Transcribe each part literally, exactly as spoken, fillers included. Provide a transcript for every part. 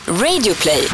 Radioplay.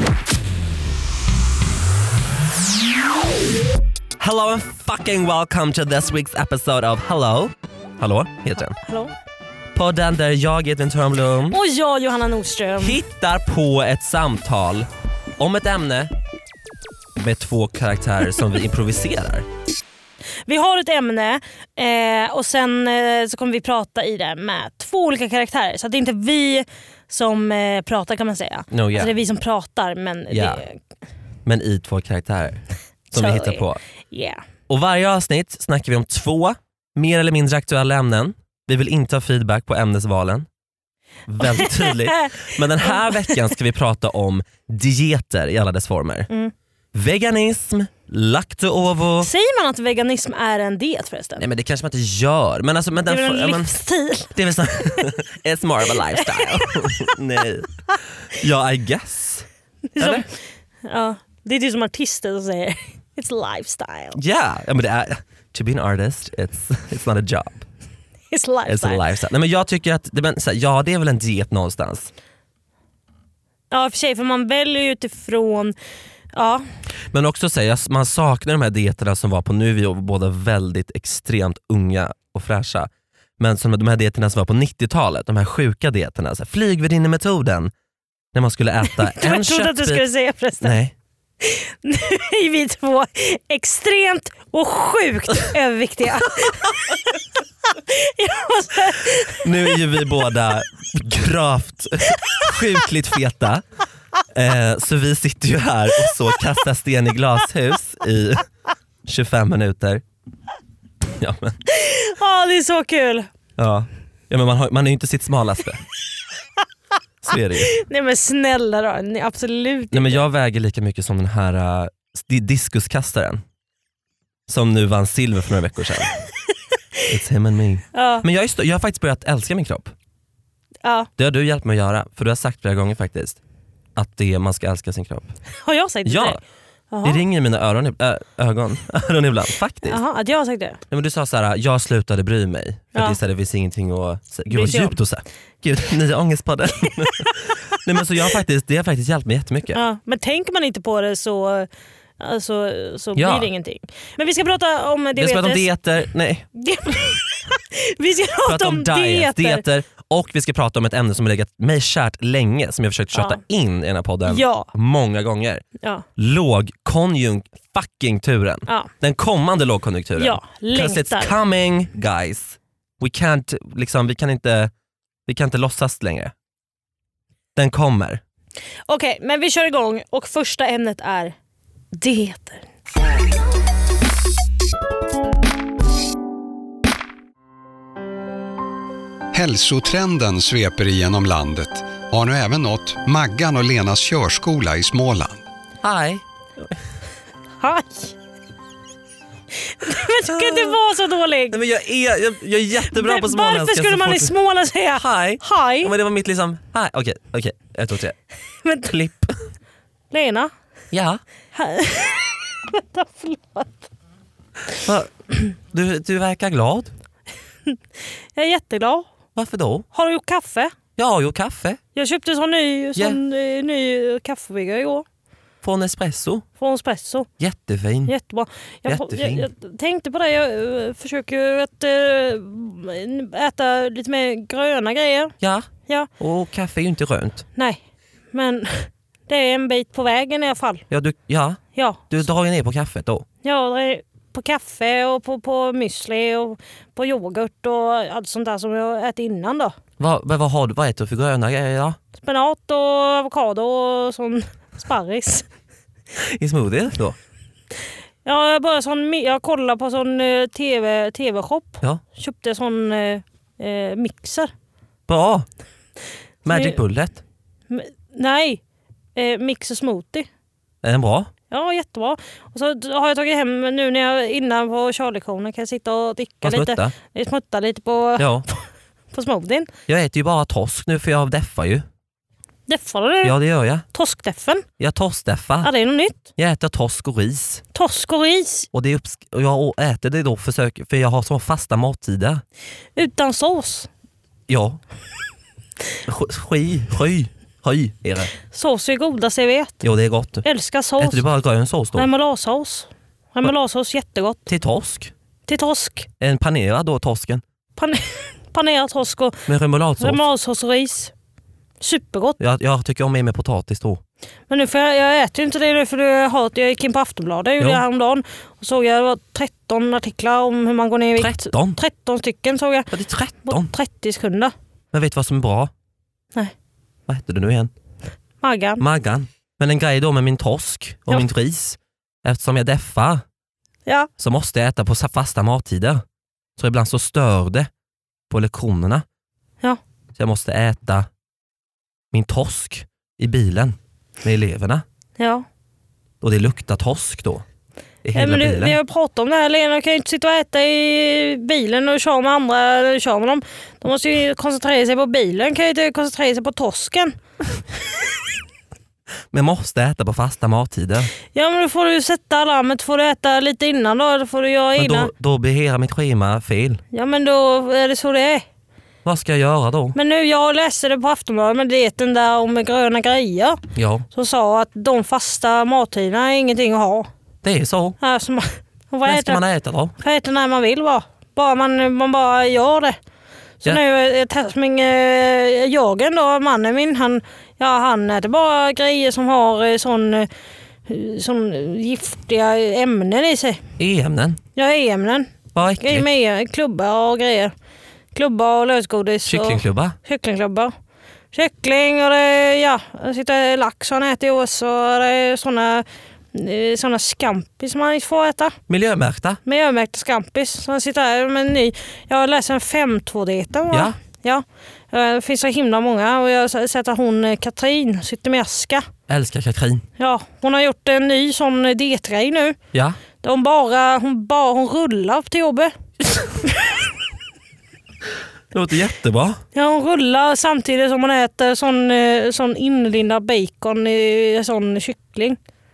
Hello and fucking welcome to this week's episode of Hello. Hallå, heter den. Hallå. Podden där jag, Edvin Törnblom, och jag, Johanna Nordström, hittar på ett samtal om ett ämne med två karaktärer som vi improviserar. Vi har ett ämne eh, och sen eh, så kommer vi prata i det med två olika karaktärer. Så att det är inte vi som eh, pratar, kan man säga. No, yeah. Alltså det är vi som pratar, men yeah. det... Men i två karaktärer som så, vi hittar på. Yeah. Och varje avsnitt snackar vi om två mer eller mindre aktuella ämnen. Vi vill inte ha feedback på ämnesvalen. Väldigt tydligt. Men den här veckan ska vi prata om dieter i alla dess former. Mm. Veganism, lakto-ovo. Säger man att veganism är en diet förresten? Nej, men det kanske man inte gör. Men alltså, men det är den väl en men, livsstil? Det är väl så, it's more of a lifestyle. Nej. Ja, I guess. Det är som, Eller? ja, det är typ som artister som säger it's lifestyle. Yeah, ja, men det är, to be an artist, it's, it's not a job. It's lifestyle. It's a lifestyle. Nej, men jag tycker att det, men, så här, ja, det är väl en diet någonstans. Ja, för sig, för man väljer ju utifrån. Ja. Men också säga, man saknar de här dieterna som var på, nu är vi båda väldigt extremt unga och fräscha. Men som de här dieterna som var på nittiotalet, de här sjuka dieterna, så här, flygvärdinnemetoden, när man skulle äta en köttbit. Jag trodde att du skulle säga förresten. Nej. Nu är vi två extremt och sjukt överviktiga. måste... Nu är ju vi båda gravt sjukligt feta. Eh, så vi sitter ju här och så kastar sten i glashus i tjugofem minuter. Ja, men. Ja, det är så kul. Ja, ja men man, har, man är ju inte sitt smalaste. Så är det ju. Nej men snälla då, nej, absolut inte. Nej, men jag väger lika mycket som den här uh, diskuskastaren som nu vann silver för några veckor sedan. It's him and me. Ja. Men jag, är st- jag har faktiskt börjat älska min kropp. Ja. Det har du hjälpt mig att göra, för du har sagt flera gånger faktiskt att det, man ska älska sin kropp. Har jag sagt det? Ja, det ringer i mina öron, ö, ögon, öron ibland, faktiskt. Jaha, att jag har sagt det? Ja, men du sa såhär, jag slutade bry mig. För ja. att det, det finns ingenting att säga. Gud vad djupt att säga. Gud, nya ångestpodden. Nej, men så jag har faktiskt, det har faktiskt hjälpt mig jättemycket. Ja, men tänker man inte på det så, alltså, så ja. blir det ingenting. Men vi ska prata om diabetes. Vi ska prata om dieter, nej. Vi ska prata, prata om, om diet, dieter. dieter. Och vi ska prata om ett ämne som har legat mig kärt länge, som jag har försökt köta ja. in i den här podden ja. många gånger. Ja. Lågkonjunkturen. Ja. Den kommande lågkonjunkturen. Ja, längtar. 'Cause it's coming, guys. We can't, liksom, vi kan inte vi kan inte låtsas längre. Den kommer. Okej, okay, men vi kör igång och första ämnet är dieter. Hälsotrenden sveper igenom landet och har nu även nått Maggan och Lenas körskola i Småland. Hej. Hej. Men ska inte vara så dålig. Nej, men jag, är, jag, jag är jättebra men på småländska. Varför skulle man i Småland säga hej? Hej. Ja, men det var mitt liksom, hej. Okej, okej. Ett, två, tre. Men, klipp. Lena. Ja. Hej. Vänta, förlåt. Va? Du, du verkar glad. Jag är jätteglad. Varför då? Har du gjort kaffe? Jag har gjort kaffe. Jag köpte en sån ny, sån yeah. ny kaffebryggare igår. Från Espresso. Från Espresso. Jättefin. Jättebra. Jag, Jättefin. Jag, jag tänkte på det. Jag uh, försöker att uh, äta lite mer gröna grejer. Ja. Ja. Och kaffe är ju inte rönt. Nej. Men det är en bit på vägen i alla fall. Ja, du, ja. Ja. Du drar ju ner på kaffet då. Ja, det är på kaffe och på, på müsli och på yoghurt och allt sånt där som jag ätit innan då. Vad, vad, har du, vad äter du för gröna grejer då? Spenat och avokado och sån sparris. I smoothie då? Ja, jag började sån, jag kollade på sån uh, tv, tv-shop. Ja. Köpte sån uh, uh, mixer. Bra. Magic Bullet. M- nej, uh, mixer smoothie. Är den bra? Ja, jättebra. Och så har jag tagit hem nu när jag innan på körlektionen kan jag sitta och dricka lite. Smutta lite på, ja. på, på smoothien. Jag äter ju bara torsk nu för jag deffar ju. Deffar du? Ja, det gör jag. Torskdeffen? Jag torskdeffar. Ja, det är något nytt. Jag äter torsk och ris. Torsk och ris? Och, det är uppsk- och jag äter det då försök, för jag har så fasta mattider. Utan sås? Ja. Sky, sky, Höj är det. Sås är godaste jag vet. Jo, det är gott. Älskar sås. Äter du bara grön sås då? Remouladesås. Remouladesås jättegott. Till torsk? Till torsk. En panerad då, torsken? Pan panerad torsk och Med remouladsås? remouladsås och ris. Supergott. Jag, jag tycker om mer med potatis då. Men nu får jag, jag äter ju inte det nu för jag, har, jag gick in på Aftonbladet gjorde jag häromdagen och såg jag det var tretton artiklar om hur man går ner i vikt. tretton? tretton stycken såg jag. Ja, det är tretton. På trettio sekunder. Men vet du vad som är bra? Nej. Vad heter det nu igen? Maggan. Maggan. Men en grej då med min torsk och Ja. min ris. Eftersom jag deffar Ja. så måste jag äta på fasta mattider. Så ibland så stör det på lektionerna. Ja. Så jag måste äta min torsk i bilen med eleverna. Ja. Och det luktar torsk då. I Ja, hela men du, bilen. vi har pratat om det här, Lena kan ju inte sitta och äta i bilen och köra med andra eller köra med dem. De måste ju koncentrera sig på bilen, kan ju inte koncentrera sig på torsken. Men måste äta på fasta mattider. Ja men då får du sätta alarmet, får du äta lite innan då, då får du göra Men innan. då, då blir hela mitt schema fel. Ja men då är det så det är. Vad ska jag göra då? Men nu, jag läste det på Aftonbladet med dieten där om gröna grejer. Ja, Som sa att de fasta mattiderna är ingenting att ha. det är så. Alltså, man, man får När ska äta, man äta då? får äta när man vill bara. Bara man, man bara gör det. Så Ja. nu eh, testar min eh, Jörgen då, mannen min, han, ja, han äter bara grejer som har eh, sån, eh, sån giftiga ämnen i sig. E-ämnen. Ja, ämnen. Vad Grejer äckligt. med klubbar och grejer. Klubbar och lösgodis. Kycklingklubba. Och kycklingklubbar. Kyckling och det, ja, det sitter lax han äter också. Och det är såna, eh, såna scampis som man inte får äta. Miljömärkta. Miljömärkta scampis. Så han sitter här med en ny. Jag läser en fem två-dieten. Ja. Ja. Det finns så himla många och jag har sett att hon Katrin sitter med aska. Älskar Katrin. Ja, hon har gjort en ny sån dietgrej nu. Ja. Hon bara, hon bara hon rullar till jobbet. Det låter jättebra. Ja, hon rullar samtidigt som hon äter sån, eh, sån inlindad bacon i sån kyckling.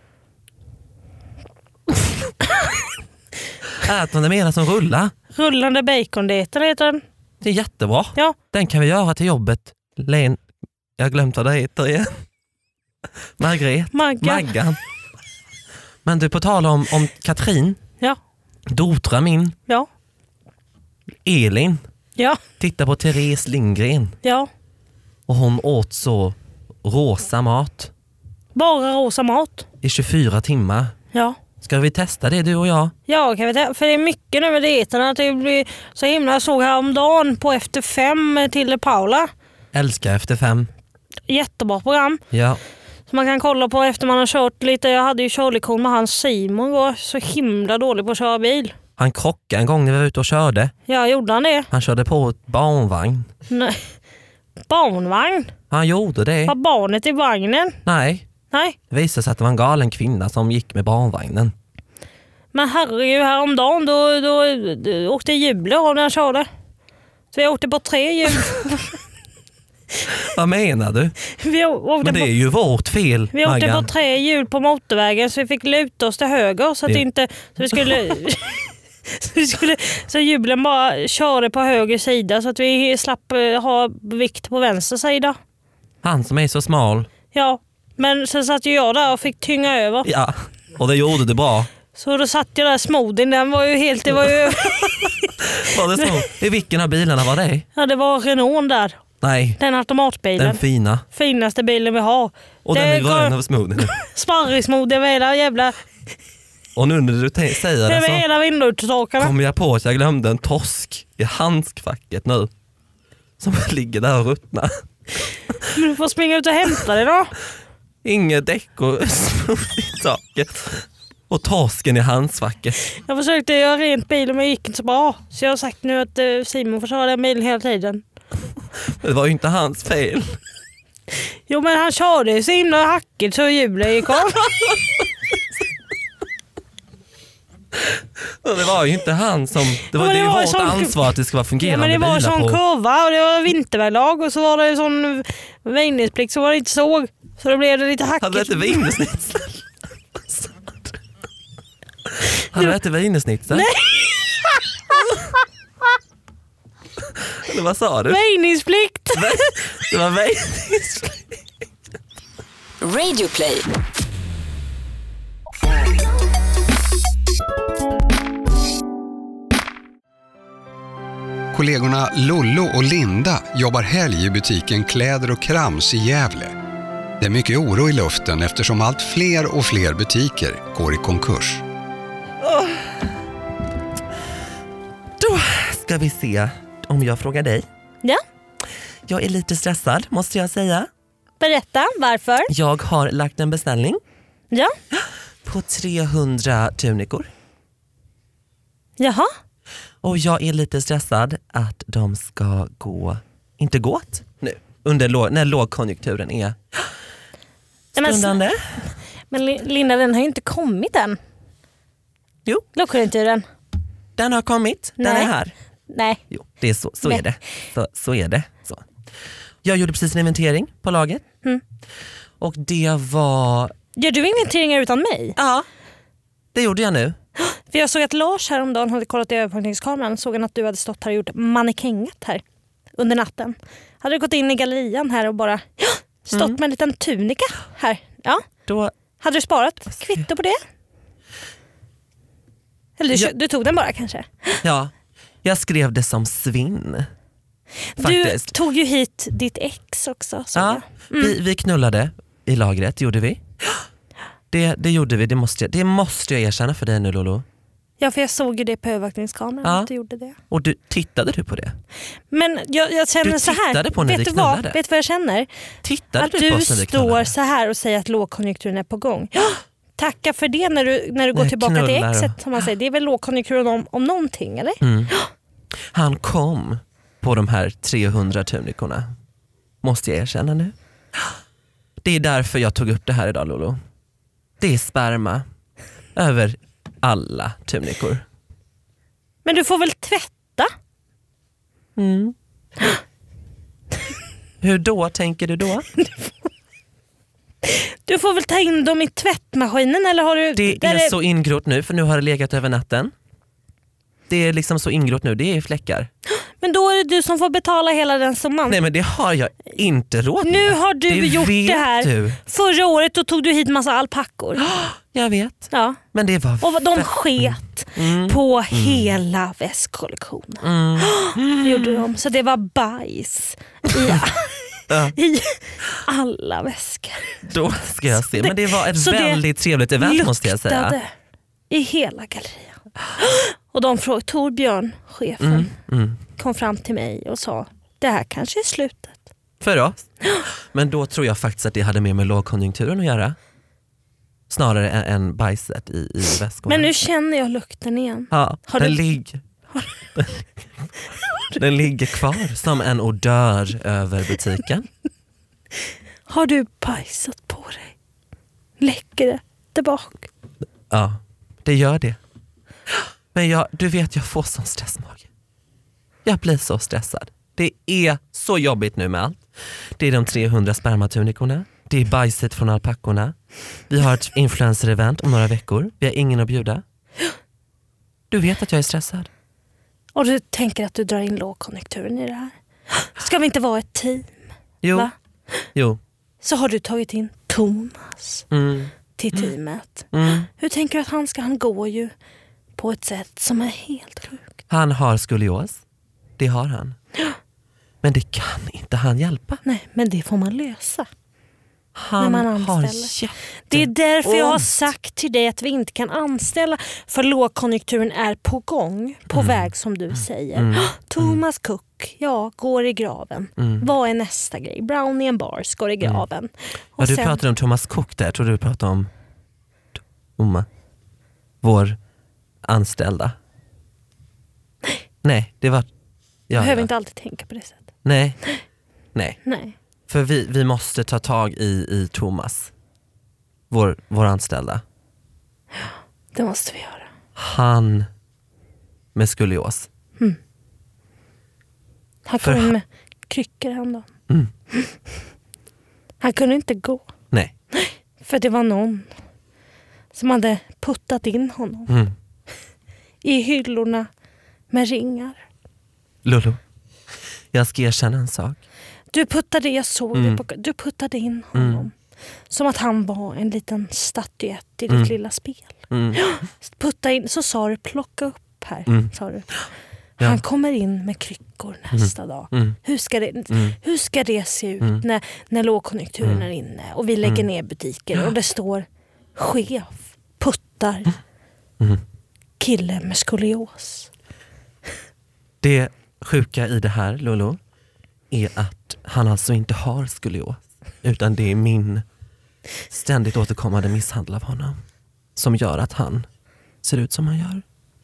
Äter hon det mera som rullar? Rullande bacondieten heter den. Det är jättebra. Ja. Den kan vi göra till jobbet. Len, jag har glömt vad det heter igen. Margret. Magga. Maggan. Men du, på tal om, om Katrin. Ja. Dotra min. Ja. Elin. Ja. Titta på Therese Lindgren. Ja. Och hon åt så rosa mat Bara rosa mat. i tjugofyra timmar. Ja. Ska vi testa det, du och jag? Ja, kan vi ta, för det är mycket nu med dieterna. Att det blir så himla. Jag såg häromdagen på Efter fem till Paula. Älskar efter fem. Jättebra program. Ja. Så man kan kolla på efter man har kört lite. Jag hade ju körlektion med hans Simon. Var så himla dålig på att köra bil. Han krockade en gång när vi var ute och körde. Ja, gjorde han det? Han körde på ett barnvagn. Nej. Barnvagn? Han gjorde det. Var barnet i vagnen? Nej, Nej. det visade sig att det var en galen kvinna som gick med barnvagnen. Men herregud, häromdagen då, då, då åkte hjulet av när jag körde. Så jag åkte på tre hjul. Vad menar du? Vi åkte, Men det är på, ju vårt fel, vi åkte på Maggan. tre hjul på motorvägen så vi fick luta oss till höger så att Det- inte... Så vi skulle... så, vi skulle, så hjulen bara körde på höger sida så att vi slapp eh, ha vikt på vänster sida. Han som är så smal. Ja, men sen satt ju jag där och fick tynga över. Ja, och det gjorde det bra. Så då satt jag där, smoothien, den var ju helt... Det var ju... Var det så? I vilken av bilarna var det? ja, det var Renault där. Nej, Den automatbilen. den fina. Finaste bilen vi har. Och Det den är går- grön över smoothien. Sparrismod över hela jävla... Och nu när du te- säger det Över så hela vindrutetorkarna. kom jag på att jag glömde en torsk i handskfacket nu. Som ligger där och ruttnar. Men du får springa ut och hämta det då. Inget däck och smoothie i taket. Och torsken i handskfacket. Jag försökte göra rent bilen men det gick inte så bra. Så jag har sagt nu att eh, Simon får köra den bilen hela tiden. Det var ju inte hans fel. Jo men han körde ju så himla hackigt så hjulet gick av. Och det var ju inte han som... Det var, Men det det är var vårt sån- ansvar att det ska vara Ja, fungerande men det var en bilar sån på. kurva och det var vinterväglag och så var det en sån väjningsplikt så var det inte såg. Så då blev det lite Hade du hackigt. ätit wienersnitzel? Hade du ätit wienersnitzel? Nej. Eller vad sa du? Väjningsplikt! Det var wienersnitzel. Radioplay. Kollegorna Lollo och Linda jobbar helg i butiken Kläder och Krams i Gävle. Det är mycket oro i luften eftersom allt fler och fler butiker går i konkurs. Oh. Då ska vi se om jag frågar dig. Ja. Jag är lite stressad, måste jag säga. Berätta, varför? Jag har lagt en beställning. Ja. På trehundra tunikor. Jaha. Och jag är lite stressad att de ska gå, inte gå åt nu, under låg, när lågkonjunkturen är stundande. Men, men Linda, den har ju inte kommit än. Jo. Lågkonjunkturen. Den har kommit, den Nej. är här. Nej. Jo, det är så, så Nej. är det. Så, så är det. Så. Jag gjorde precis en inventering på laget. Mm. Och det var... Gör du inventeringar utan mig? Ja, det gjorde jag nu. För jag såg att Lars häromdagen hade kollat i övervakningskameran. Såg han att du hade stått här och gjort mannekängat här under natten. Hade du gått in i gallerian här och bara stått Mm. med en liten tunika här. Ja. Då, Hade du sparat kvitto på det? Eller du, Ja. du tog den bara kanske? ja, jag skrev det som svinn. Du Faktiskt. tog ju hit ditt ex också. Så Ja, vi, vi knullade i lagret, gjorde vi. Det, det gjorde vi, det måste, jag, det måste jag erkänna för dig nu, Lolo. Ja, för jag såg ju det på övervakningskameran Ja. att du gjorde det. Och du, tittade du på det? Men jag, jag känner Du så här. tittade på när vet vi du vad? knullade. Vet du vad jag känner? Tittade Att du på du oss när vi står knullade? så här och säger att lågkonjunkturen är på gång. Tacka för det när du, när du går Jag tillbaka till knullar exet. och- Som man säger. Det är väl lågkonjunkturen om, om någonting, eller? Mm. Han kom på de här trehundra tunikorna. Måste jag erkänna nu. Det är därför jag tog upp det här idag, Lolo. Det är sperma över alla tunikor. Men du får väl tvätta? Mm. Hur då, tänker du då? Du får väl ta in dem i tvättmaskinen, eller har du... Det där är så ingrott nu, för nu har det legat över natten. Det är liksom så ingrott nu, det är fläckar. Men då är det du som får betala hela den summan. Nej, men det har jag inte råd med. Nu har du det gjort vet det här. Du. Förra året då tog du hit massa alpackor. Jag vet, Ja. men det var... Och de fett. sket Mm. på hela västkollektionen. Mm. Gjorde de. Så det var bajs i, Ja. i alla väskor. Då ska jag se. Men det var ett Så det väldigt trevligt event, måste jag säga. luktade i hela gallerian. Och de frågade, Torbjörn, chefen, Mm, mm. kom fram till mig och sa, det här kanske är slutet. För oss. Men då tror jag faktiskt att det hade mer med lågkonjunkturen att göra. Snarare än, än bajset i, i väskorna. Men nu känner jag lukten igen. ja, har den, du- ligger, den ligger kvar som en odör över butiken. Har du bajsat på dig? Läcker det där bak? Ja, det gör det. Men jag, du vet, jag får sån stressmage. Jag blir så stressad. Det är så jobbigt nu med allt. Det är de trehundra spermatunikorna. Det är bajset från alpackorna. Vi har ett influencer-event om några veckor. Vi har ingen att bjuda. Du vet att jag är stressad. Och du tänker att du drar in lågkonjunkturen i det här? Ska vi inte vara ett team? Jo, Va? jo. Så har du tagit in Thomas Mm. till teamet. Mm. Hur tänker du att han ska? Han går ju på ett sätt som är helt sjukt. Han har skolios. Det har han. Men det kan inte han hjälpa. Nej, men det får man lösa. Han man har anställer. jätte... Det är därför jag har ont. sagt till dig att vi inte kan anställa. För lågkonjunkturen är på gång. På väg som du säger. Mm. Thomas Cook, ja, går i graven. Mm. Vad är nästa grej? Brownie and Bars går i graven. Och Ja, du sen- pratade om Thomas Cook där. Jag tror du pratade om Oma. Vår anställda. Nej, det var... Ja, behöver ja. inte alltid tänka på det sättet. Nej. Nej. Nej. För vi, vi måste ta tag i, i Thomas. Vår, vår anställda. Det måste vi göra. Han med skolios. Han För kom in han- med kryckor häromdagen. Mm. Han kunde inte gå. Nej. För det var någon som hade puttat in honom Mm. i hyllorna med ringar. Lolo, jag ska erkänna en sak. Du puttade, jag såg Mm. det på, du puttade in honom. Mm. Som att han var en liten statyett i ditt Mm. lilla spel. Mm. Putta in, så sa du plocka upp här. Mm. Sa du. Ja. Han kommer in med kryckor nästa dag. Mm. Hur ska det, Mm. hur ska det se ut Mm. när, när lågkonjunkturen Mm. är inne och vi lägger Mm. ner butiker och det står chef, puttar, Mm. kille med skolios. Det sjuka i det här, Lolo, är att han alltså inte har skolios. Utan det är min ständigt återkommande misshandel av honom som gör att han ser ut som han gör.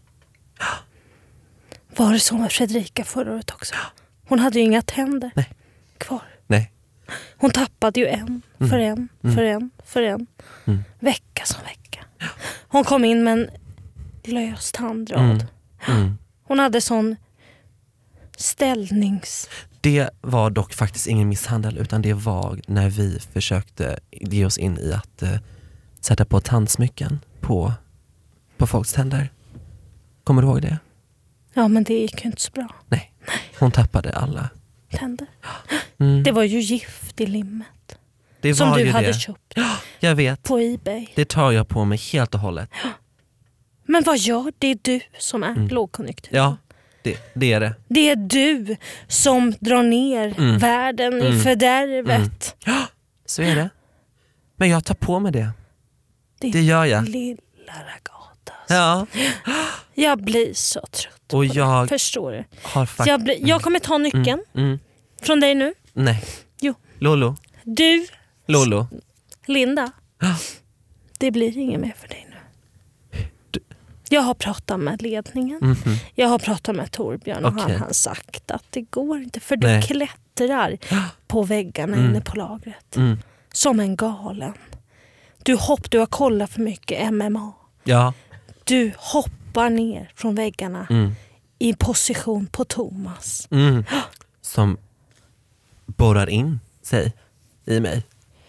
Var det så med Fredrika förra året också? Hon hade ju inga tänder Nej. kvar. Nej. Hon tappade ju en för en, Mm. för en, för en. Mm. Vecka som vecka. Hon kom in med en lös tandrad. Mm. Mm. Hon hade sån ställnings... Det var dock faktiskt ingen misshandel, utan det var när vi försökte ge oss in i att eh, sätta på tandsmycken på, på folks tänder. Kommer du ihåg det? Ja, men det gick ju inte så bra. Nej. Hon tappade alla. Tänder. Mm. Det var ju gift i limmet. Det Som var du ju hade det. köpt Jag vet. på eBay. Det tar jag på mig helt och hållet. Men vad gör det? Är du som är Mm. lågkonjunktur. Ja, det, det är det. Det är du som drar ner Mm. världen Mm. i fördärvet. Så är det. Men jag tar på mig det. Din Det gör jag. lilla ragata. Ja. Jag blir så trött Och på jag det. Förstår du? har faktiskt... Jag, blir, jag kommer ta nyckeln Mm. Mm. från dig nu. Nej. Jo. Lolo. Du, Lolo. Linda. Det blir inget mer för dig nu. Jag har pratat med ledningen. Mhm. Jag har pratat med Torbjörn och Okej. han har sagt att det går inte. För du Nej. klättrar på väggarna Mm. inne på lagret. Mm. Som en galen. Du, hopp, du har kollat för mycket M M A. Ja. Du hoppar ner från väggarna Mm. i position på Thomas. Mm. Som borrar in sig i mig.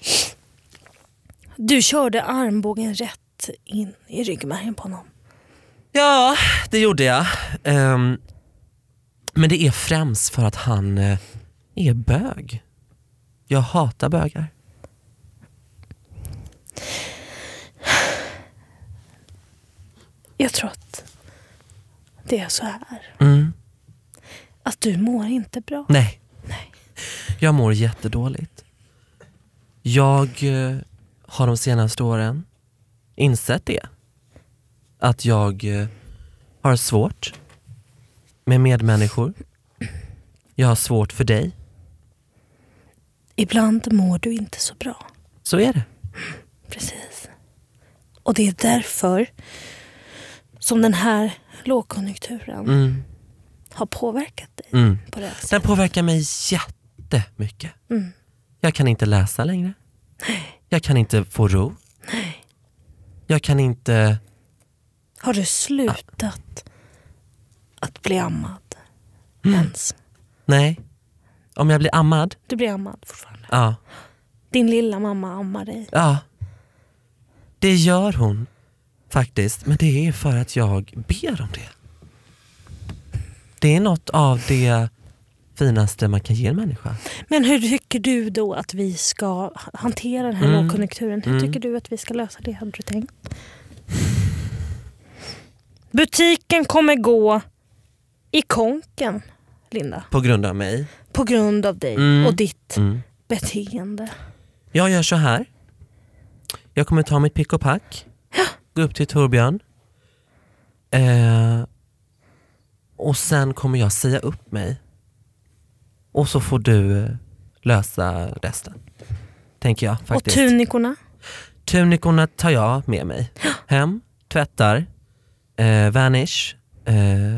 Du körde armbågen rätt in i ryggmärgen på honom. Ja, det gjorde jag. Ehm, men det är främst för att han eh, är bög. Jag hatar bögar. Jag tror att det är så här. Mm. Att du mår inte bra. Nej. Nej. Jag mår jättedåligt. Jag eh, har de senaste åren insett det. Att jag eh, har svårt med medmänniskor. Jag har svårt för dig. Ibland mår du inte så bra. Så är det. Precis. Och det är därför som den här lågkonjunkturen Mm. har påverkat dig Mm. på det här sättet. Den påverkar mig jättemycket. Mm. Jag kan inte läsa längre. Jag kan inte få ro. Jag kan inte... Har du slutat att bli ammad Mm. ens? Nej. Om jag blir ammad? Du blir ammad fortfarande. Ja. Din lilla mamma ammar dig. Ja. Det gör hon faktiskt. Men det är för att jag ber om det. Det är något av det finaste man kan ge en människa. Men hur tycker du då att vi ska hantera den här Mm. lågkonjunkturen? Hur Mm. tycker du att vi ska lösa det, hade du tänkt? Butiken kommer gå i konken, Linda. På grund av mig. På grund av dig Mm. och ditt Mm. beteende. Jag gör så här. Jag kommer ta mitt pick och pack. Gå upp till Torbjörn. Eh, och sen kommer jag säga upp mig. Och så får du eh, lösa resten. Tänker jag faktiskt. Och tunikorna? Tunikorna tar jag med mig. Hem, tvättar, eh, vanish. Eh,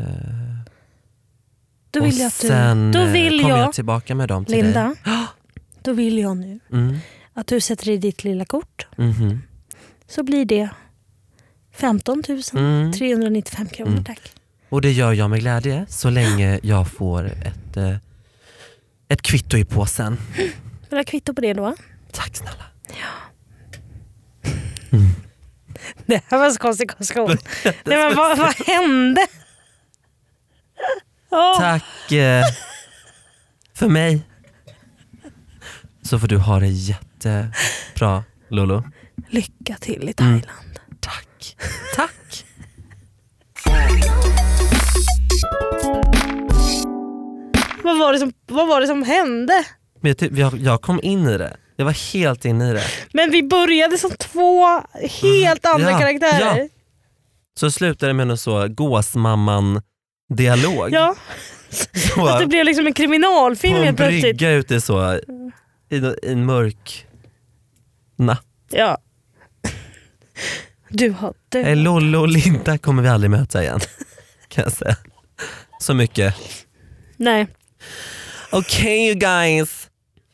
Då och vill jag att du... sen Då eh, vill kommer jag jag, tillbaka med dem till Linda, dig. då vill jag nu Mm, att du sätter i ditt lilla kort. mhm. Så blir det femton tusen Mm. trehundranittiofem kronor, Mm. tack. Och det gör jag med glädje så länge jag får ett, eh, ett kvitto i påsen. Vill du ha kvitto på det då? Tack snälla. Det här var en konstig konstruktion. Nej, men vad, vad hände? Åh. Tack eh, för mig. Så får du ha det jättebra Lolo. Lycka till i Thailand. Mm. Tack. Tack. Vad var det som, vad var det som hände? Men jag, typ, jag, jag kom in i det. Jag var helt inne i det. Men vi började som två helt andra ja, karaktärer. Ja. Så slutade det med en så gåsmamman-dialog. Ja. Så, att det blev liksom en kriminalfilm på en helt plötsligt. brygga ute så i, i en mörk natt. Ja. Du har död. Hey, Lollo och Linda kommer vi aldrig möta igen. Kan jag säga. Så mycket. Nej. Okej, you guys.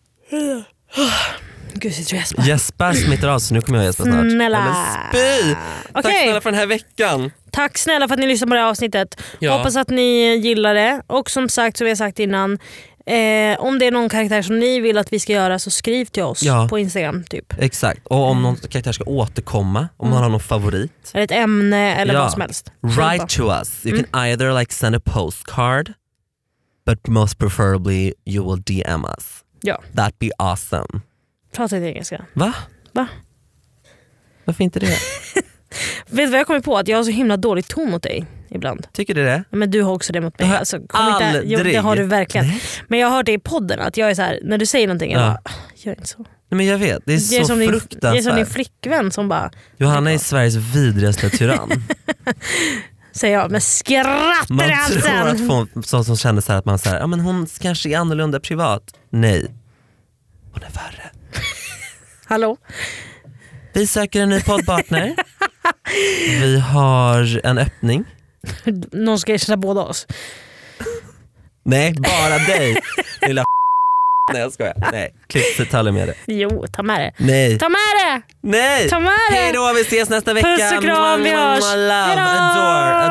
Gud, sitter jag Jesper. Jesper smittar av så nu kommer jag Jesper snart. Snälla. Eller spy. Tack Okej. snälla för den här veckan. Tack snälla för att ni lyssnar på det här avsnittet. Ja. Hoppas att ni gillar det. Och som sagt, som vi har sagt innan, eh, om det är någon karaktär som ni vill att vi ska göra så skriv till oss Ja. på Instagram typ. Exakt. Och om någon karaktär ska återkomma, om man har någon favorit. Eller ett ämne eller Ja. vad som helst. Write to us. You can either like send a postcard, but most preferably you will D M us. Ja. That'd be awesome. Prata lite engelska. Va? Va? Varför inte det? Vet du vad jag kommer på? Att jag har så himla dålig ton mot dig ibland. Tycker du det? Men du har också det mot mig. Det har Alltså, kom inte, jo, aldrig. det har du verkligen. Nej. Men jag har hört det i podden att jag är så här, när du säger någonting, jag Ja. bara, gör inte så. Nej, men jag vet, det är Det är så som din, det är som din fruktansvärt. flickvän som bara, Johanna är Sveriges vidrigaste tyrann. säger jag med skratt i Man tror halsen. att hon, så, som känner så här att man säger, ja men hon kanske är annorlunda privat. Nej, hon är värre. Hallå? Vi söker en ny poddpartner. Vi har en öppning. Någon ska ersätta båda oss. Nej, bara dig. Lilla Nej, jag skojar. Nej, klipp detaljer med det. Jo, ta med det. Nej. Ta med det! Nej. Ta med det! Hej då, vi ses nästa vecka. Puss och kram, vi hörs. Love, Hejdå! adore,